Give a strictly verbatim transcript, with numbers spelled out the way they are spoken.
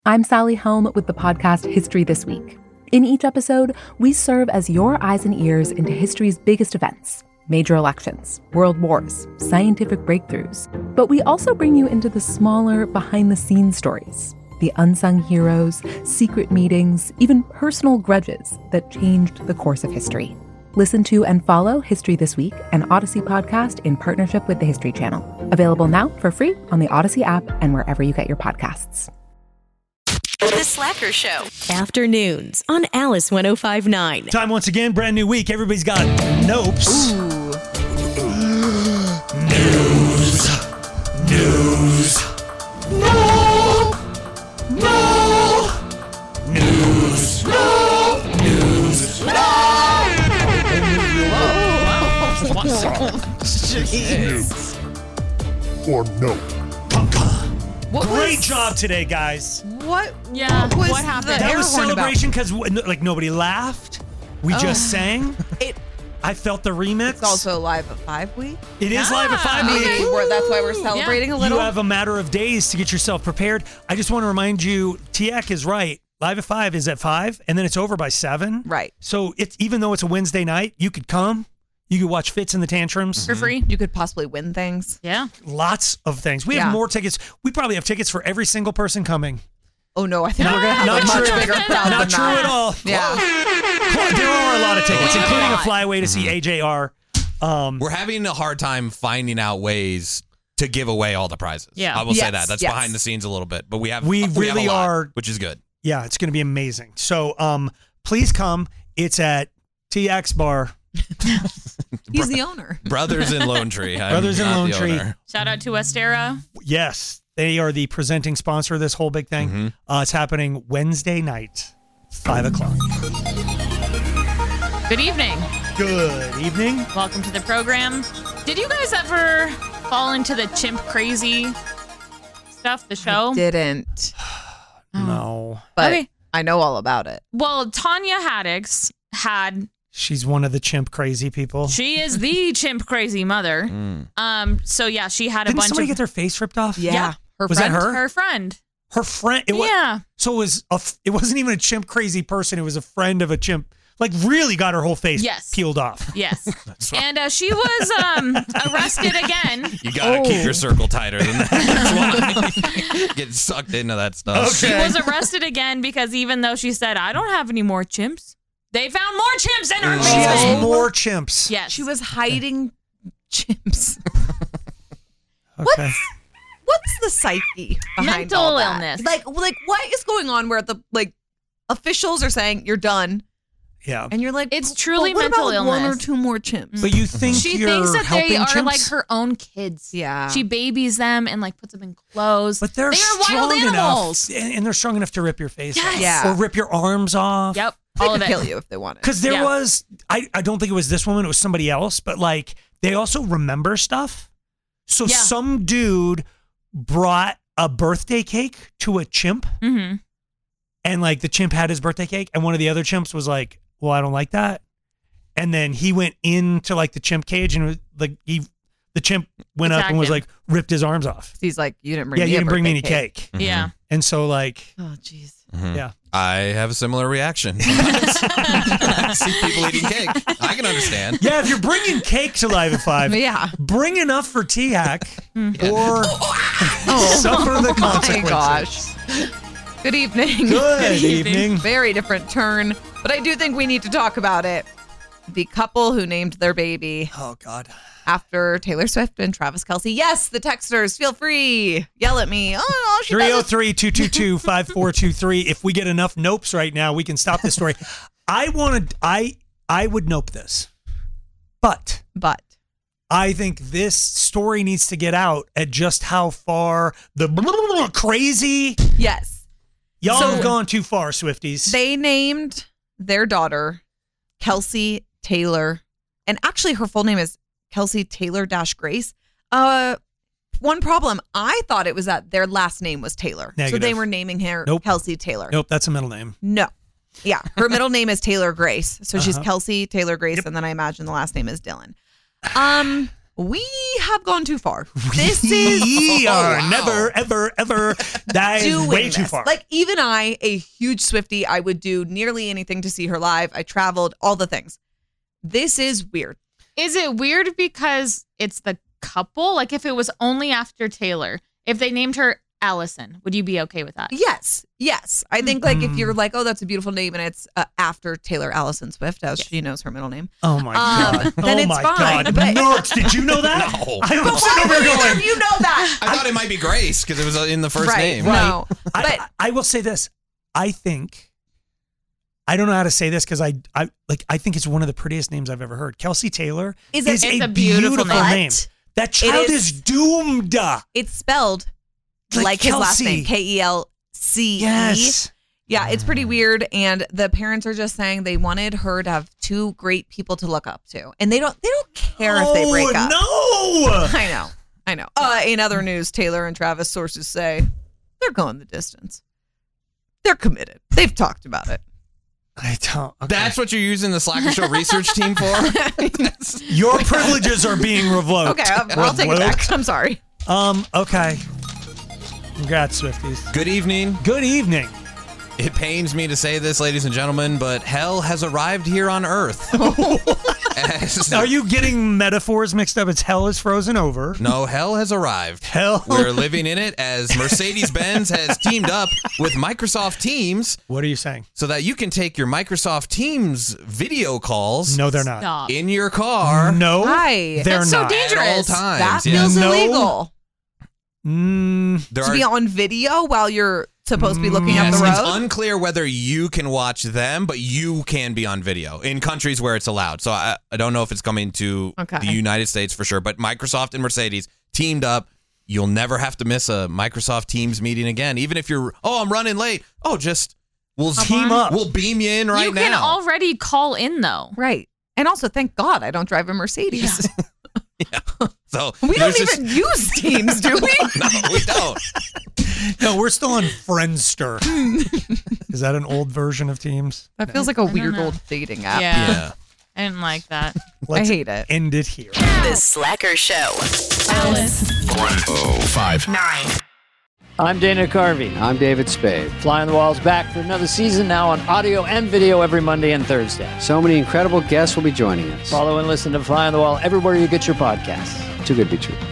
I'm Sally Helm with the podcast History This Week. In each episode, we serve as your eyes and ears into history's biggest events, major elections, world wars, scientific breakthroughs. But we also bring you into the smaller, behind-the-scenes stories, the unsung heroes, secret meetings, even personal grudges that changed the course of history. Listen to and follow History This Week, an Odyssey podcast in partnership with the History Channel. Available now for free on the Odyssey app and wherever you get your podcasts. The Slacker Show. Afternoons on Alice one oh five point nine. Time once again, brand new week. Everybody's got nopes. Ooh. News. News. No. No. News. No. News. No. Jeez. Or no. What Great was, job today, guys. What? Yeah, What, was what happened? the That air was horn about? celebration because like nobody laughed. We just sang. It, I felt the remix. it's also live at five week. It is live at five. Maybe week. we're, that's why we're celebrating a little. You have a matter of days to get yourself prepared. I just want to remind you, T A C is right. Live at five is at five, and then it's over by seven. Right. So it's even though it's a Wednesday night, you could come. You could watch Fits and the Tantrums. For free. You could possibly win things. Yeah. Lots of things. We Yeah. have more tickets. We probably have tickets for every single person coming. Oh no, I think Not- we're gonna have not a much true. bigger crowd Not than true that. at all. Yeah. There are a lot of tickets, Yeah. including a flyaway to see A J R. Um, We're having a hard time finding out ways to give away all the prizes. Yeah. I will say Yes, that. That's yes. behind the scenes a little bit, but we have We have really a lot, are- which is good. yeah, it's going to be amazing. So um, please come. It's at T X Bar. He's the owner. Brothers in Lone Tree. I'm Brothers in not Lone the Tree. owner. Shout out to Westera. Yes, they are the presenting sponsor of this whole big thing. Mhm. Uh, it's happening Wednesday night, five o'clock. Good evening. Good evening. Welcome to the program. Did you guys ever fall into the chimp crazy stuff, the show? Didn't, No, but Okay. I know all about it. Well, Tanya Haddix had, she's one of the chimp crazy people. she is the chimp crazy mother. Mm. Um. So yeah, she had a Didn't bunch somebody of get their face ripped off? Yeah. Her Was that friend. her? her friend. Her friend. It was, Yeah. So it was a. f- It wasn't even a chimp crazy person. It was a friend of a chimp. Like really got her whole face Yes. peeled off. Yes. And uh, she was um arrested again. You gotta Oh. keep your circle tighter than that. That's why. Get sucked into that stuff. She was arrested again because even though she said, I don't have any more chimps, they found more chimps in her She has basement. more chimps. Yes. She was hiding chimps. Okay. What's the psyche behind Mental all that? illness. Like, like what is going on where the like officials are saying you're done, Yeah. and you're like, It's "Well, truly what mental about one or illness." two more chimps? But you think She you're thinks that helping they are chimps? like her own kids. Yeah. She babies them and like puts them in clothes. But they're they are strong wild animals. enough, and and they're strong enough to rip your face Yes. off, Yeah. or rip your arms off. Yep. They All could of it. kill you if they wanted. Because there Yeah. was, I, I don't think it was this woman, it was somebody else, but like they also remember stuff. So Yeah. some dude brought a birthday cake to a chimp, Mm-hmm. and like the chimp had his birthday cake, and one of the other chimps was like, "Well, I don't like that," and then he went into like the chimp cage, and it was, like he, the chimp went up Attacked and was him. like ripped his arms off. He's like, you didn't bring Yeah, me you a didn't bring me any birthday cake, Yeah. and so like, Oh, jeez. Mhm. yeah. I have a similar reaction. I see people eating cake. I can understand. Yeah, if you're bringing cake to Live at Five, Yeah. bring enough for T A C Mm. or suffer the Oh my consequences. gosh. Good evening. Good evening. Very different turn, but I do think we need to talk about it. The couple who named their baby Oh God. after Taylor Swift and Travis Kelce. Yes, the texters, feel free. Yell at me. Oh, she three oh doesn't- three, two two two, five four two three. If we get enough nopes right now, we can stop this story. I wanted I I would nope this. But But I think this story needs to get out at just how far the crazy yes, y'all So- have gone too far, Swifties. they named their daughter Kelsey Taylor, and actually her full name is Kelsey Taylor dash Grace. Uh, one problem, I thought it was that their last name was Taylor, so Negative. they were naming her Nope. Kelsey Taylor. Nope, that's a middle name. No. Yeah. Her middle name is Taylor Grace. So she's Uh-huh. Kelsey Taylor Grace. Yep. And then I imagine the last name is Dylan. Um, we have gone too far. This is We are wow. never, ever, ever. That is doing way this. too far. Like, even I, a huge Swiftie, I would do nearly anything to see her live. I traveled, all the things. This is weird. Is it weird because it's the couple? Like if it was only after Taylor, if they named her Allison, would you be okay with that? Yes, yes. I think like if you're like, oh, that's a beautiful name, and it's uh, after Taylor Allison Swift, as Yes. she knows her middle name. oh my Um, god. then oh it's my fine, god. but- Nerds, did you know that? No. I But was why sitting over would here either going. of you know that? I thought it might be Grace because it was in the first right, name. No, I, but I, I will say this. I think I don't know how to say this because I, I like I think it's one of the prettiest names I've ever heard. Kelsey Taylor Is is, it- It's a, a beautiful beautiful, name. name. But That child it is, is- doomed. it's spelled Like like, his last Kelsey. name, K E L C E. Yes. Yeah, it's pretty weird, and the parents are just saying they wanted her to have two great people to look up to, and they don't. They don't care if they break up. Oh no. I know, I know. Uh, in other news, Taylor and Travis sources say they're going the distance. They're committed. They've talked about it. I don't. Okay. That's what you're using the Slacker Show research team for? That's- Your privileges are being revoked. Okay, I'll, I'll take it back. I'm sorry. Um. Okay. Congrats, Swifties. Good evening. Good evening. It pains me to say this, ladies and gentlemen, but hell has arrived here on Earth. As- Are you getting metaphors mixed up? It's hell is frozen over. No, hell has arrived. Hell. We're living in it as Mercedes-Benz has teamed up with Microsoft Teams What are you saying? so that you can take your Microsoft Teams video calls No, they're not. Stop. in your car No, Hi. they're That's so not. dangerous. at all Dangerous. times. That yes. feels No. illegal. Mm, There To are- be on video while you're supposed to be looking Yes, up the it's road. unclear whether you can watch them, but you can be on video in countries where it's allowed. So I, I don't know if it's coming to Okay. the United States for sure, but Microsoft and Mercedes teamed up. You'll never have to miss a Microsoft Teams meeting again. Even if you're, oh, I'm running late. Oh, just we'll Team up. We'll beam you in right you can now. already call in though. Right. And also, thank God I don't drive a Mercedes. so We there's don't just- even use Teams, do we? No, we don't. no, we're still on Friendster. Is that an old version of Teams? That feels like a I don't weird know. old dating app. Yeah. Yeah. I didn't like that. Let's I hate it. end it here. The Slacker Show. Alice. I'm Dana Carvey. I'm David Spade. Fly on the Wall's back for another season now on audio and video every Monday and Thursday. So many incredible guests will be joining us. Follow and listen to Fly on the Wall everywhere you get your podcasts. Too good to be true.